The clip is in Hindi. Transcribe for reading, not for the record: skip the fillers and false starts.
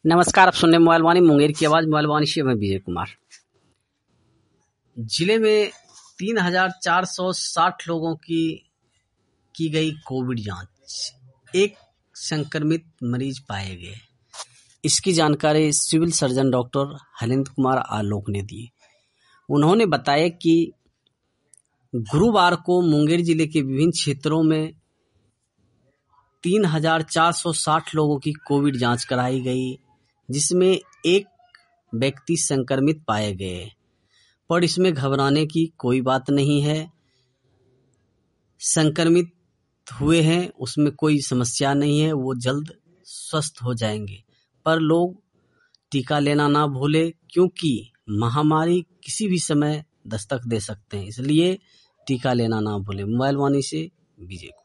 नमस्कार, आप सुन रहे मोबाइल वाणी मुंगेर की आवाज़। मोबाइल वाणी से मैं विजय कुमार। जिले में 3,460 लोगों की गई कोविड जांच, एक संक्रमित मरीज पाए गए। इसकी जानकारी civil surgeon doctor Harendra Kumar Alok ने दी। उन्होंने बताया कि गुरुवार को मुंगेर जिले के विभिन्न क्षेत्रों में 3,460 लोगों की कोविड जांच कराई गई, जिसमें एक व्यक्ति संक्रमित पाए गए, पर इसमें घबराने की कोई बात नहीं है। संक्रमित हुए हैं उसमें कोई समस्या नहीं है, वो जल्द स्वस्थ हो जाएंगे। पर लोग टीका लेना ना भूले, क्योंकि महामारी किसी भी समय दस्तक दे सकते हैं, इसलिए टीका लेना ना भूले। मोबाइल वाणी से विजय।